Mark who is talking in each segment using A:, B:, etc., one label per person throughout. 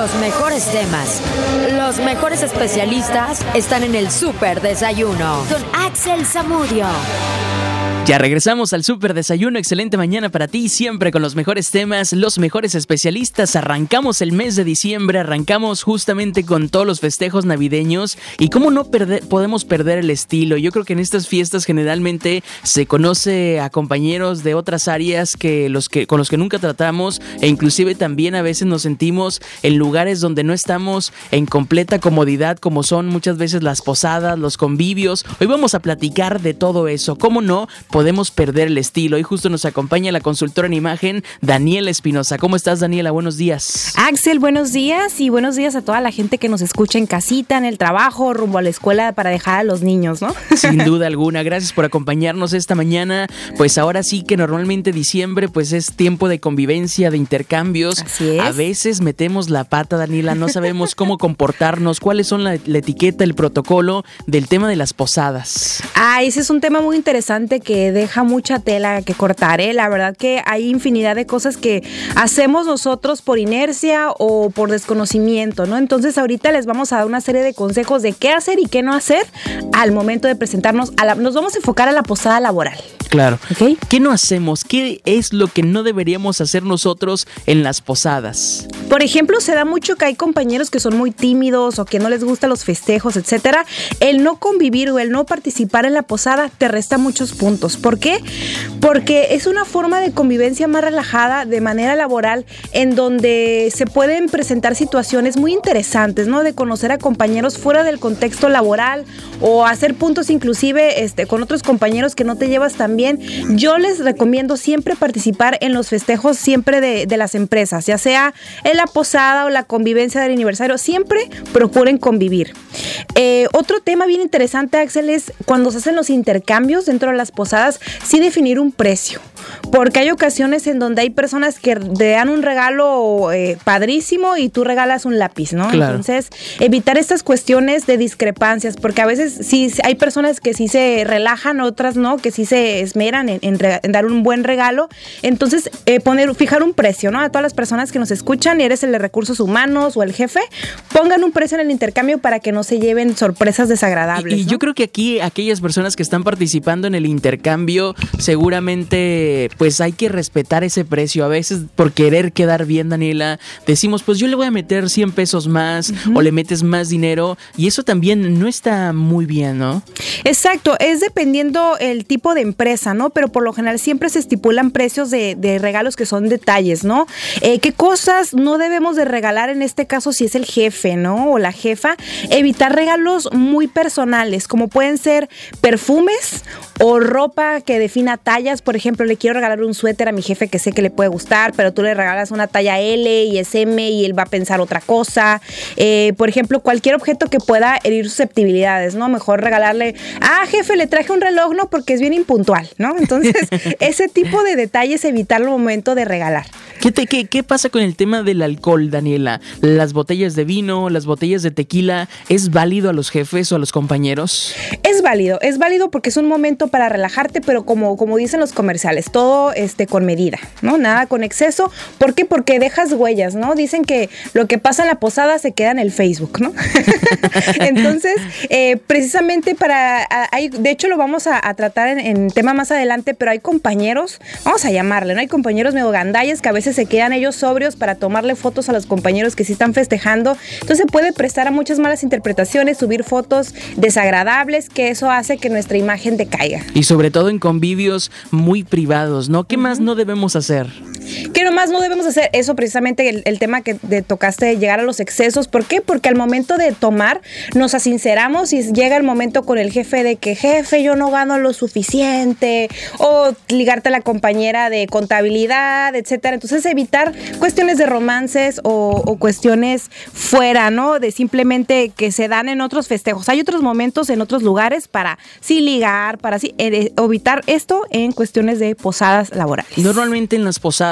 A: Los mejores temas, los mejores especialistas están en el Súper Desayuno con Axel Zamudio.
B: Ya regresamos al Súper Desayuno, excelente mañana para ti, siempre con los mejores temas, los mejores especialistas. Arrancamos el mes de diciembre, arrancamos justamente con todos los festejos navideños y cómo no podemos perder el estilo. Yo creo que en estas fiestas generalmente se conoce a compañeros de otras áreas con los que nunca tratamos, e inclusive también a veces nos sentimos en lugares donde no estamos en completa comodidad, como son muchas veces las posadas, los convivios. Hoy vamos a platicar de todo eso, cómo no podemos perder el estilo. Y justo nos acompaña la consultora en imagen, Daniela Espinosa. ¿Cómo estás, Daniela? Buenos días.
C: Axel, buenos días y buenos días a toda la gente que nos escucha en casita, en el trabajo, rumbo a la escuela para dejar a los niños, ¿no?
B: Sin duda alguna. Gracias por acompañarnos esta mañana. Pues ahora sí que normalmente diciembre pues es tiempo de convivencia, de intercambios.
C: Así es.
B: A veces metemos la pata, Daniela, no sabemos cómo comportarnos, cuáles son la etiqueta, el protocolo del tema de las posadas.
C: Ese es un tema muy interesante que deja mucha tela que cortar, ¿eh? La verdad que hay infinidad de cosas que hacemos nosotros por inercia o por desconocimiento, ¿no? Entonces ahorita les vamos a dar una serie de consejos de qué hacer y qué no hacer al momento de presentarnos nos vamos a enfocar a la posada laboral.
B: Claro.
C: ¿Okay?
B: ¿Qué no hacemos? ¿Qué es lo que no deberíamos hacer nosotros en las posadas?
C: Por ejemplo, se da mucho que hay compañeros que son muy tímidos o que no les gustan los festejos, etcétera. El no convivir o el no participar en la posada te resta muchos puntos. ¿Por qué? Porque es una forma de convivencia más relajada de manera laboral en donde se pueden presentar situaciones muy interesantes, ¿no? De conocer a compañeros fuera del contexto laboral o hacer puntos inclusive con otros compañeros que no te llevas tan bien. Yo les recomiendo siempre participar en los festejos siempre de las empresas, ya sea en la posada o la convivencia del aniversario, siempre procuren convivir. Otro tema bien interesante, Axel, es cuando se hacen los intercambios dentro de las posadas, sí definir un precio, porque hay ocasiones en donde hay personas que te dan un regalo padrísimo y tú regalas un lápiz, ¿no?
B: Claro.
C: Entonces, evitar estas cuestiones de discrepancias, porque a veces sí hay personas que sí se relajan, otras no, que sí se esmeran en dar un buen regalo. Entonces, fijar un precio, ¿no? A todas las personas que nos escuchan, y eres el de recursos humanos o el jefe, pongan un precio en el intercambio para que no se lleven sorpresas desagradables.
B: Y
C: ¿no?
B: yo creo que aquí aquellas personas que están participando en el intercambio, seguramente pues hay que respetar ese precio. A veces por querer quedar bien, Daniela, decimos pues yo le voy a meter 100 pesos más o le metes más dinero, y eso también no está muy bien, ¿no?
C: Exacto, es dependiendo el tipo de empresa, ¿no? Pero por lo general siempre se estipulan precios de regalos que son detalles, ¿no? ¿Qué cosas no debemos de regalar en este caso si es el jefe, ¿no? O la jefa. Evitar regalos muy personales, como pueden ser perfumes o ropa que defina tallas. Por ejemplo, le quiero regalar un suéter a mi jefe que sé que le puede gustar, pero tú le regalas una talla L y es M y él va a pensar otra cosa. Por ejemplo, cualquier objeto que pueda herir susceptibilidades, ¿no? Mejor regalarle, jefe, le traje un reloj, ¿no? Porque es bien impuntual, ¿no? Entonces, ese tipo de detalles evitarlo al momento de regalar.
B: ¿Qué pasa con el tema del alcohol, Daniela? Las botellas de vino, las botellas de tequila, ¿es válido a los jefes o a los compañeros?
C: Es válido porque es un momento para relajarte, pero como dicen los comerciales, todo con medida, ¿no? Nada con exceso. ¿Por qué? Porque dejas huellas, ¿no? Dicen que lo que pasa en la posada se queda en el Facebook, ¿no? Entonces, precisamente de hecho lo vamos a tratar en tema más adelante, pero hay compañeros, vamos a llamarle, ¿no? Hay compañeros medio gandallas que a veces se quedan ellos sobrios para tomarle fotos a los compañeros que sí están festejando. Entonces puede prestar a muchas malas interpretaciones, subir fotos desagradables, que eso hace que nuestra imagen decaiga.
B: Y sobre todo en convivios muy privados, ¿no? ¿Qué más no debemos hacer?
C: ¿Qué nomás no debemos hacer? Eso precisamente el tema que tocaste de llegar a los excesos. ¿Por qué? Porque al momento de tomar nos asinceramos y llega el momento con el jefe de que, jefe, yo no gano lo suficiente, o ligarte a la compañera de contabilidad, etcétera. Entonces evitar cuestiones de romances o cuestiones fuera, ¿no? De simplemente que se dan en otros festejos. Hay otros momentos en otros lugares para sí ligar, para sí evitar esto en cuestiones de posadas laborales.
B: Normalmente en las posadas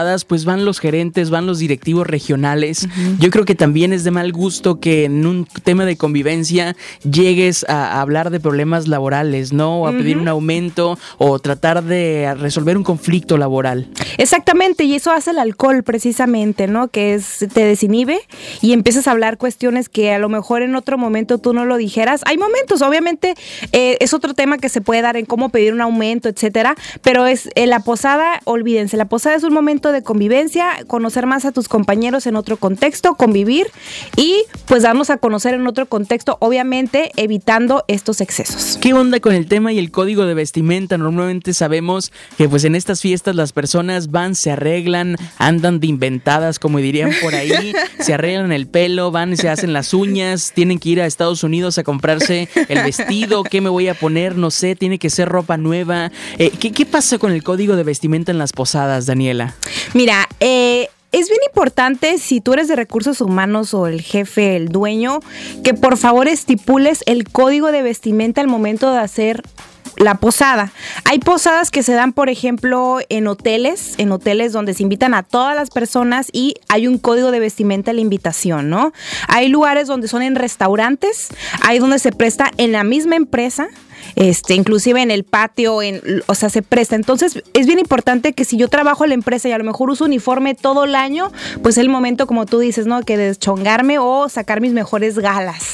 B: posadas pues van los gerentes, van los directivos regionales. Yo creo que también es de mal gusto que en un tema de convivencia llegues a hablar de problemas laborales, ¿no? O a pedir un aumento o tratar de resolver un conflicto laboral.
C: Exactamente, y eso hace el alcohol precisamente, ¿no? Que te desinhibe y empiezas a hablar cuestiones que a lo mejor en otro momento tú no lo dijeras. Hay momentos, obviamente, es otro tema que se puede dar en cómo pedir un aumento, etcétera, pero es la posada, olvídense, la posada es un momento de convivencia, conocer más a tus compañeros en otro contexto, convivir y pues darnos a conocer en otro contexto, obviamente evitando estos excesos.
B: ¿Qué onda con el tema y el código de vestimenta? Normalmente sabemos que pues en estas fiestas las personas van, se arreglan, andan de inventadas, como dirían por ahí, se arreglan el pelo, van y se hacen las uñas, tienen que ir a Estados Unidos a comprarse el vestido, ¿qué me voy a poner? No sé, tiene que ser ropa nueva. ¿Qué pasa con el código de vestimenta en las posadas, Daniela?
C: Mira, es bien importante, si tú eres de recursos humanos o el jefe, el dueño, que por favor estipules el código de vestimenta al momento de hacer la posada. Hay posadas que se dan, por ejemplo, en hoteles donde se invitan a todas las personas y hay un código de vestimenta en la invitación, ¿no? Hay lugares donde son en restaurantes, hay donde se presta en la misma empresa, inclusive en el patio, o sea, se presta. Entonces, es bien importante que si yo trabajo en la empresa y a lo mejor uso uniforme todo el año, pues es el momento, como tú dices, ¿no? Que deschongarme o sacar mis mejores galas.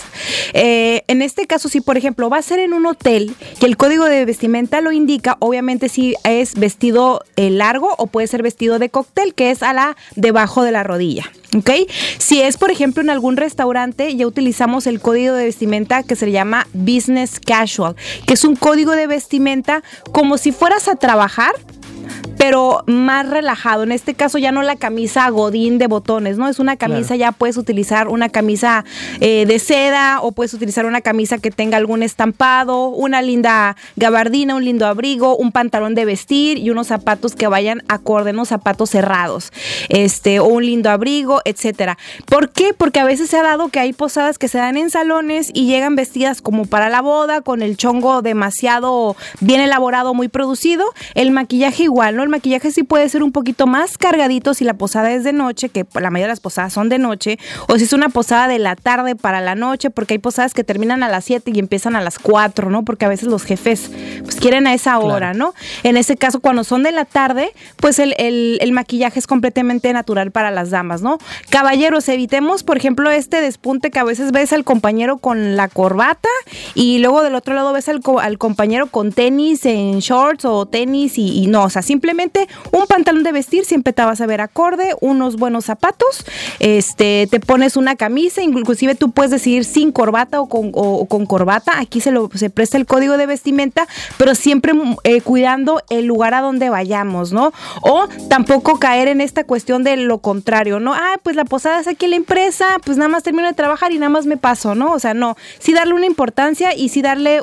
C: En este caso, si por ejemplo va a ser en un hotel y el código de vestimenta lo indica, obviamente si es vestido largo o puede ser vestido de cóctel, que es debajo de la rodilla. ¿Ok? Si es, por ejemplo, en algún restaurante, ya utilizamos el código de vestimenta que se llama Business Casual, que es un código de vestimenta como si fueras a trabajar, pero más relajado. En este caso ya no la camisa godín de botones, ¿no? Es una camisa, claro. Ya puedes utilizar una camisa de seda o puedes utilizar una camisa que tenga algún estampado, una linda gabardina, un lindo abrigo, un pantalón de vestir y unos zapatos que vayan acorde, unos zapatos cerrados, o un lindo abrigo, etcétera. ¿Por qué? Porque a veces se ha dado que hay posadas que se dan en salones y llegan vestidas como para la boda, con el chongo demasiado bien elaborado, muy producido, el maquillaje igual, ¿no? El maquillaje sí puede ser un poquito más cargadito si la posada es de noche, que la mayoría de las posadas son de noche, o si es una posada de la tarde para la noche, porque hay posadas que terminan a las 7 y empiezan a las 4, ¿no? Porque a veces los jefes pues quieren a esa hora, claro. ¿No? En ese caso, cuando son de la tarde, pues el maquillaje es completamente natural para las damas, ¿no? Caballeros, evitemos, por ejemplo, este despunte que a veces ves al compañero con la corbata y luego del otro lado ves al compañero con tenis en shorts o tenis y no, o sea, simplemente un pantalón de vestir, siempre te vas a ver acorde, unos buenos zapatos, te pones una camisa, inclusive tú puedes decidir sin corbata o con corbata, aquí se presta el código de vestimenta, pero siempre cuidando el lugar a donde vayamos, ¿no? O tampoco caer en esta cuestión de lo contrario, ¿no? Pues la posada es aquí en la empresa, pues nada más termino de trabajar y nada más me paso, ¿no? O sea, no, sí darle una importancia y sí darle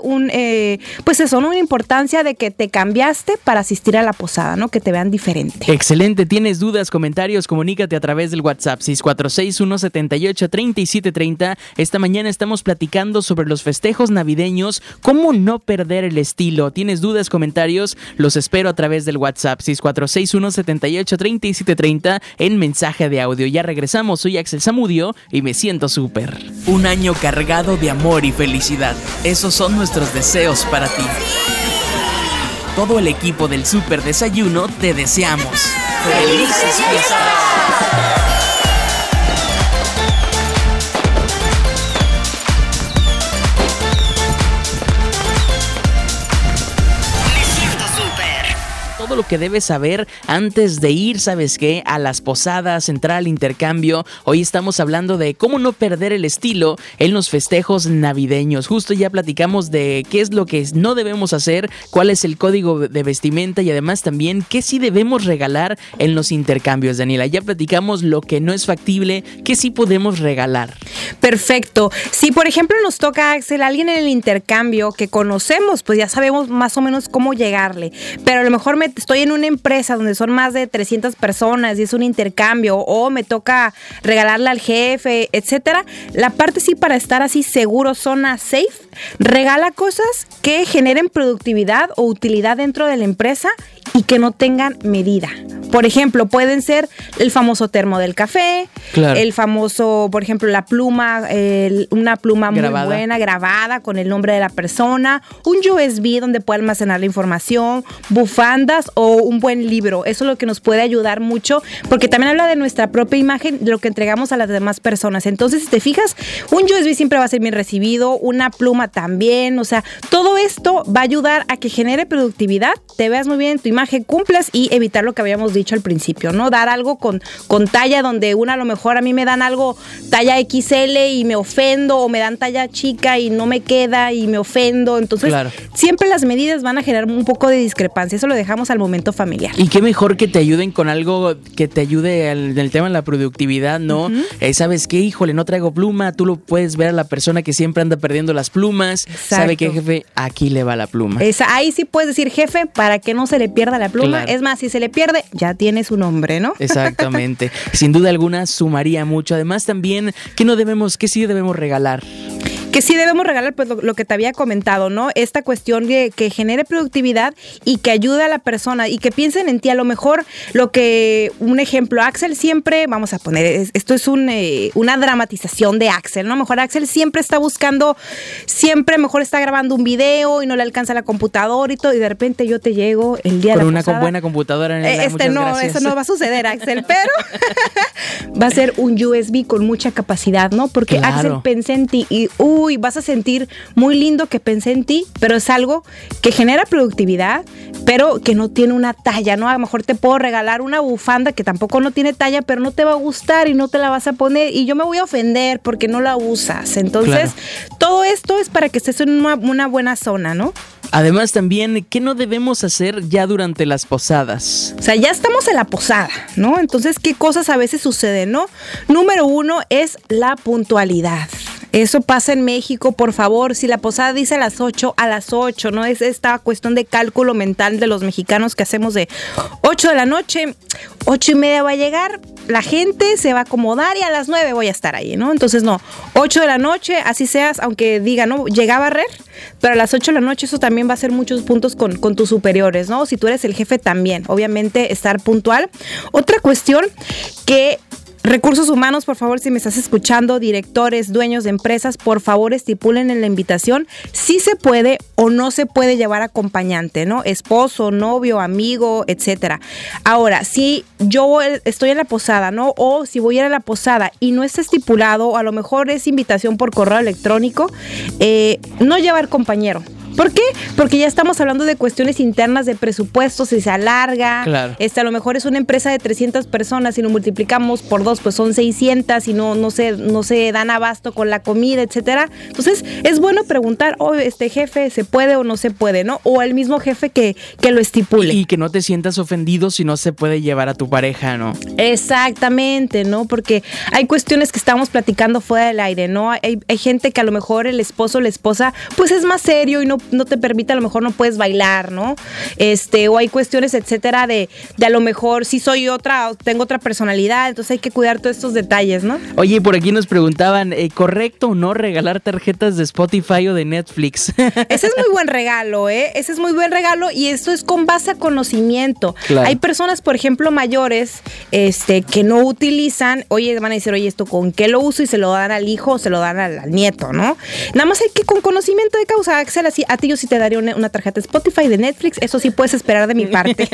C: una importancia de que te cambiaste para asistir a la posada, ¿no? Que te vean diferente.
B: Excelente. ¿Tienes dudas, comentarios? Comunícate a través del WhatsApp 646-178-3730. Esta mañana estamos platicando sobre los festejos navideños, cómo no perder el estilo. ¿Tienes dudas, comentarios? Los espero a través del WhatsApp 646-178-3730 en mensaje de audio. Ya regresamos. Soy Axel Zamudio y me siento súper. Un año cargado de amor y felicidad. Esos son nuestros deseos para ti. Todo el equipo del Super Desayuno te deseamos ¡felices fiestas! Todo lo que debes saber antes de ir, ¿sabes qué? A las posadas, entrar al intercambio. Hoy estamos hablando de cómo no perder el estilo en los festejos navideños. Justo ya platicamos de qué es lo que no debemos hacer, cuál es el código de vestimenta y además también qué sí debemos regalar en los intercambios, Daniela. Ya platicamos lo que no es factible, qué sí podemos regalar.
C: Perfecto. Si por ejemplo nos toca, Axel, alguien en el intercambio que conocemos, pues ya sabemos más o menos cómo llegarle, pero a lo mejor estoy en una empresa donde son más de 300 personas y es un intercambio o me toca regalarle al jefe, etcétera. La parte sí, para estar así seguro, zona safe, regala cosas que generen productividad o utilidad dentro de la empresa y que no tengan medida. Por ejemplo, pueden ser el famoso termo del café, claro, el famoso, por ejemplo, la pluma, una pluma grabada, muy buena, grabada con el nombre de la persona, un USB donde puede almacenar la información, bufandas o un buen libro. Eso es lo que nos puede ayudar mucho, porque también habla de nuestra propia imagen, de lo que entregamos a las demás personas. Entonces, si te fijas, un USB siempre va a ser bien recibido, una pluma también, o sea, todo esto va a ayudar a que genere productividad, te veas muy bien en tu imagen, cumplas y evitar lo que habíamos dicho al principio, ¿no? Dar algo con talla donde a lo mejor a mí me dan algo talla XL y me ofendo, o me dan talla chica y no me queda y me ofendo. Entonces, claro, siempre las medidas van a generar un poco de discrepancia. Eso lo dejamos al momento familiar.
B: Y qué mejor que te ayuden con algo que te ayude en el tema de la productividad, ¿no? Uh-huh. ¿Sabes qué? Híjole, no traigo pluma. Tú lo puedes ver a la persona que siempre anda perdiendo las plumas. Exacto. ¿Sabe qué, jefe? Aquí le va la pluma.
C: Ahí sí puedes decir, jefe, para que no se le pierda la pluma. Claro. Es más, si se le pierde, ya tiene su nombre, ¿no?
B: Exactamente. Sin duda alguna sumaría mucho. Además también, ¿qué sí debemos regalar?
C: Que sí debemos regalar, pues lo que te había comentado, ¿no? Esta cuestión de que genere productividad y que ayude a la persona y que piensen en ti. A lo mejor un ejemplo, Axel siempre, vamos a poner, esto es una dramatización de Axel, ¿no? A lo mejor Axel siempre está buscando, mejor está grabando un video y no le alcanza la computadora y todo, y de repente yo te llego el día de la posada.
B: Con una buena computadora.
C: Eso no va a suceder, Axel, pero va a ser un USB con mucha capacidad, ¿no? Porque claro, Axel, pensé en ti y vas a sentir muy lindo que pensé en ti, pero es algo que genera productividad, pero que no tiene una talla, ¿no? A lo mejor te puedo regalar una bufanda que tampoco no tiene talla, pero no te va a gustar y no te la vas a poner y yo me voy a ofender porque no la usas. Entonces, claro, todo esto es para que estés en una buena zona, ¿no?
B: Además también, ¿qué no debemos hacer ya durante las posadas?
C: O sea, ya estamos en la posada, ¿no? Entonces, ¿qué cosas a veces suceden, no? Número 1 es la puntualidad. Eso pasa en México, por favor, si la posada dice a las 8, ¿no? Es esta cuestión de cálculo mental de los mexicanos que hacemos de 8 de la noche, 8:30 va a llegar, la gente se va a acomodar y a las 9 voy a estar ahí, ¿no? Entonces, no, 8 de la noche, así seas, aunque diga, ¿no? Llega a barrer, pero a las 8 de la noche eso también va a ser muchos puntos con tus superiores, ¿no? Si tú eres el jefe también, obviamente estar puntual. Otra cuestión que Recursos humanos, por favor, si me estás escuchando, directores, dueños de empresas, por favor estipulen en la invitación si se puede o no se puede llevar acompañante, ¿no? Esposo, novio, amigo, etcétera. Ahora, si yo estoy en la posada, ¿no? O si voy a ir a la posada y no está estipulado, o a lo mejor es invitación por correo electrónico, no llevar compañero. ¿Por qué? Porque ya estamos hablando de cuestiones internas de presupuestos, si se alarga, claro. A lo mejor es una empresa de 300 personas y lo multiplicamos por 2, pues son 600 y no se dan abasto con la comida, etcétera. Entonces, es bueno preguntar, jefe, ¿se puede o no se puede, no? O el mismo jefe que lo estipule.
B: Y que no te sientas ofendido si no se puede llevar a tu pareja, ¿no?
C: Exactamente, ¿no? Porque hay cuestiones que estamos platicando fuera del aire, ¿no? Hay gente que a lo mejor el esposo o la esposa, pues es más serio y no te permite, a lo mejor no puedes bailar, ¿no? O hay cuestiones, etcétera, de a lo mejor si soy tengo otra personalidad, entonces hay que cuidar todos estos detalles, ¿no?
B: Oye, por aquí nos preguntaban, ¿correcto o no regalar tarjetas de Spotify o de Netflix?
C: Ese es muy buen regalo, Ese es muy buen regalo y esto es con base a conocimiento. Claro. Hay personas, por ejemplo, mayores, que no utilizan, van a decir, ¿esto con qué lo uso? Y se lo dan al hijo o se lo dan al nieto, ¿no? Nada más hay que con conocimiento de causa, Axel, así, a ti yo sí te daría una tarjeta de Spotify, de Netflix, eso sí puedes esperar de mi parte.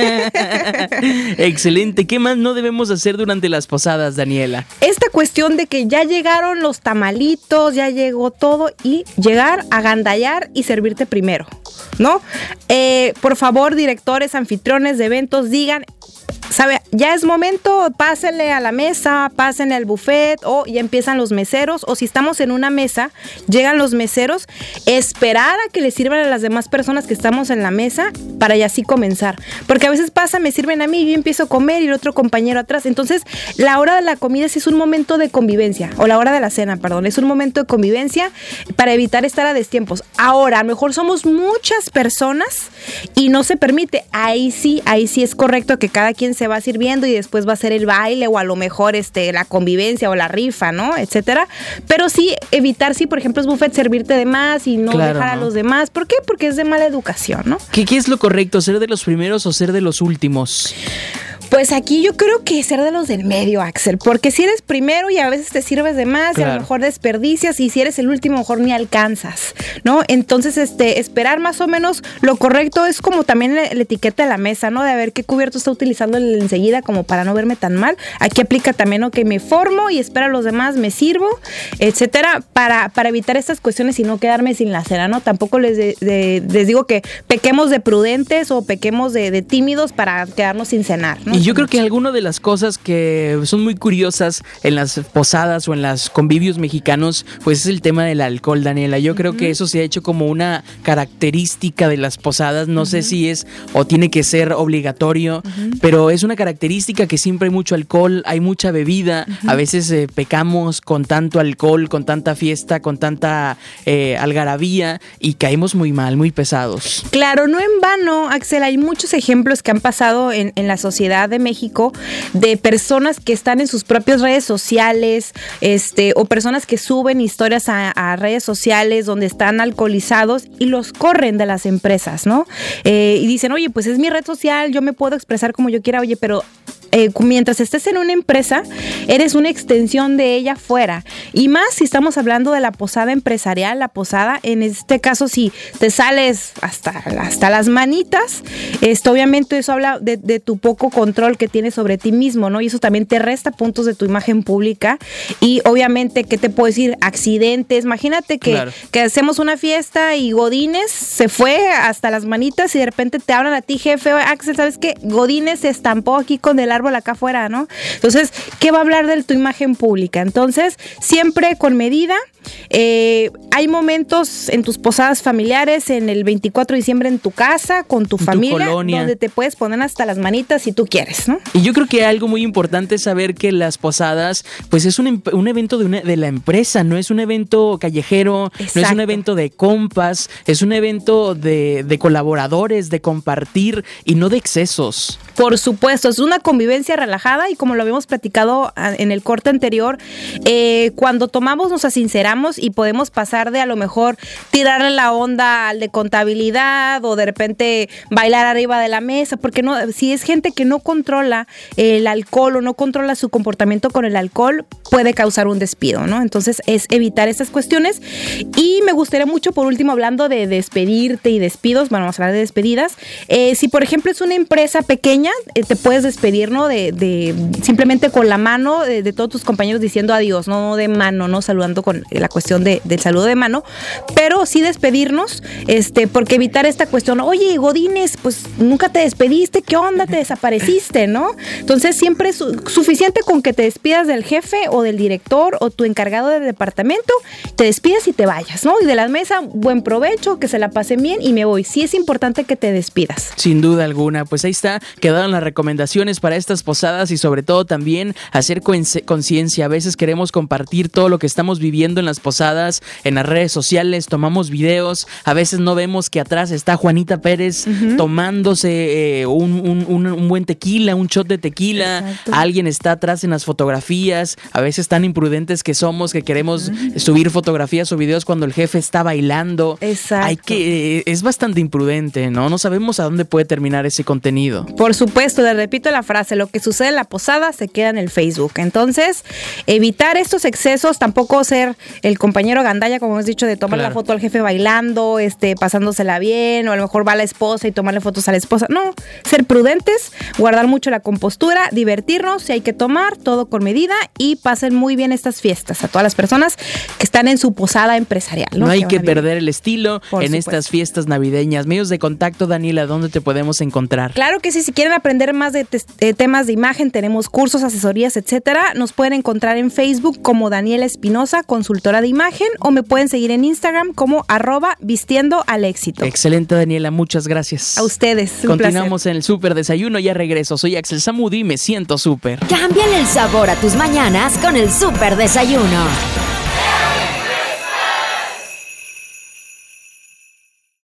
B: Excelente. ¿Qué más no debemos hacer durante las posadas, Daniela?
C: Esta cuestión de que ya llegaron los tamalitos, ya llegó todo y llegar, agandallar y servirte primero, ¿no? Por favor, directores, anfitriones de eventos, digan, ¿sabe? Ya es momento, pásenle a la mesa, pásenle al buffet, o ya empiezan los meseros, o si estamos en una mesa, llegan los meseros, esperar a que les sirvan a las demás personas que estamos en la mesa para ya así comenzar. Porque a veces pasa, me sirven a mí, yo empiezo a comer y el otro compañero atrás. Entonces, la hora de la comida sí es un momento de convivencia, o la hora de la cena, perdón, es un momento de convivencia para evitar estar a destiempos. Ahora, a lo mejor somos muchas personas y no se permite. Ahí sí es correcto que cada quien se va sirviendo y después va a ser el baile o a lo mejor la convivencia o la rifa, ¿no? Etcétera. Pero sí evitar, si por ejemplo es buffet, servirte de más y no dejar a los demás. ¿Por qué? Porque es de mala educación, ¿no?
B: ¿Qué es lo correcto? ¿Ser de los primeros o ser de los últimos?
C: Pues aquí yo creo que ser de los del medio, Axel, porque si eres primero y a veces te sirves de más y a lo mejor desperdicias, y si eres el último a lo mejor ni alcanzas, ¿no? Entonces, esperar más o menos lo correcto es como también la etiqueta de la mesa, ¿no? De ver qué cubierto está utilizando enseguida como para no verme tan mal. Aquí aplica también, ¿no? Que me formo y espero a los demás, me sirvo, etcétera, para evitar estas cuestiones y no quedarme sin la cena, ¿no? Tampoco les digo que pequemos de prudentes o pequemos de tímidos para quedarnos sin cenar, ¿no?
B: Y yo creo que alguna de las cosas que son muy curiosas en las posadas o en los convivios mexicanos, pues es el tema del alcohol, Daniela. Yo creo que eso se ha hecho como una característica de las posadas. No sé si es o tiene que ser obligatorio, pero es una característica que siempre hay mucho alcohol, hay mucha bebida. A veces pecamos con tanto alcohol, con tanta fiesta, con tanta algarabía y caemos muy mal, muy pesados.
C: Claro, no en vano, Axel, hay muchos ejemplos que han pasado en la sociedad de México de personas que están en sus propias redes sociales, o personas que suben historias a redes sociales donde están alcoholizados y los corren de las empresas, ¿no? Y dicen, oye, pues es mi red social, yo me puedo expresar como yo quiera, oye, pero mientras estés en una empresa, eres una extensión de ella fuera. Y más si estamos hablando de la posada empresarial, la posada, en este caso, si te sales hasta las manitas, obviamente eso habla de tu poco control que tienes sobre ti mismo, ¿no? Y eso también te resta puntos de tu imagen pública. Y obviamente, ¿qué te puedo decir? Accidentes. Imagínate que hacemos una fiesta y Godínez se fue hasta las manitas y de repente te hablan a ti, jefe, Axel, ¿sabes qué? Godínez se estampó aquí con el árbol acá afuera, ¿no? Entonces, ¿qué va a hablar de tu imagen pública? Entonces, siempre con medida. Hay momentos en tus posadas familiares, en el 24 de diciembre en tu casa, con tu familia, donde te puedes poner hasta las manitas si tú quieres, ¿no?
B: Y yo creo que algo muy importante es saber que las posadas, pues es un evento de la empresa, no es un evento callejero. Exacto. No es un evento de compas, es un evento de colaboradores, de compartir y no de excesos.
C: Por supuesto, es una convivencia relajada y como lo habíamos platicado en el corte anterior, cuando tomamos nos sinceramos y podemos pasar de a lo mejor tirarle la onda al de contabilidad o de repente bailar arriba de la mesa, porque no, si es gente que no controla el alcohol o no controla su comportamiento con el alcohol, puede causar un despido, ¿no? Entonces es evitar estas cuestiones. Y me gustaría mucho, por último, hablando de despedirte y despidos, bueno, vamos a hablar de despedidas. Si por ejemplo es una empresa pequeña, te puedes despedir, ¿no? De simplemente con la mano de todos tus compañeros diciendo adiós, no de mano, no saludando con la cuestión del saludo de mano, pero sí despedirnos, porque evitar esta cuestión, oye, Godínez, pues nunca te despediste, ¿qué onda? Te desapareciste, ¿no? Entonces siempre es suficiente con que te despidas del jefe o del director o tu encargado del departamento, te despidas y te vayas, ¿no? Y de la mesa, buen provecho, que se la pasen bien y me voy. Sí es importante que te despidas.
B: Sin duda alguna, pues ahí está, quedaron las recomendaciones para estas posadas y sobre todo también hacer conciencia. A veces queremos compartir todo lo que estamos viviendo en las posadas, en las redes sociales, tomamos videos, a veces no vemos que atrás está Juanita Pérez tomándose un buen tequila, un shot de tequila. Exacto. Alguien está atrás en las fotografías, a veces tan imprudentes que somos que queremos subir fotografías o videos cuando el jefe está bailando.
C: Exacto.
B: Es bastante imprudente, ¿no? No sabemos a dónde puede terminar ese contenido.
C: Por supuesto, le repito la frase, lo que sucede en la posada se queda en el Facebook. Entonces, evitar estos excesos, tampoco ser el compañero gandalla, como hemos dicho, de tomar la foto al jefe bailando, pasándosela bien, o a lo mejor va a la esposa y tomarle fotos a la esposa. No, ser prudentes, guardar mucho la compostura, divertirnos, si hay que tomar, todo con medida y pasen muy bien estas fiestas a todas las personas que están en su posada empresarial, ¿no?
B: No hay que perder el estilo en estas fiestas navideñas. Medios de contacto, Daniela, ¿dónde te podemos encontrar?
C: Claro que sí, si quieren aprender más de temas de imagen, tenemos cursos, asesorías, etcétera. Nos pueden encontrar en Facebook como Daniela Espinosa, consultora de imagen, o me pueden seguir en Instagram como @vistiendoalexito.
B: Excelente, Daniela, muchas gracias.
C: A ustedes,
B: Continuamos en el Súper Desayuno, ya regreso. Soy Axel Samudi y me siento súper.
A: Cámbiale el sabor a tus mañanas con el Súper Desayuno.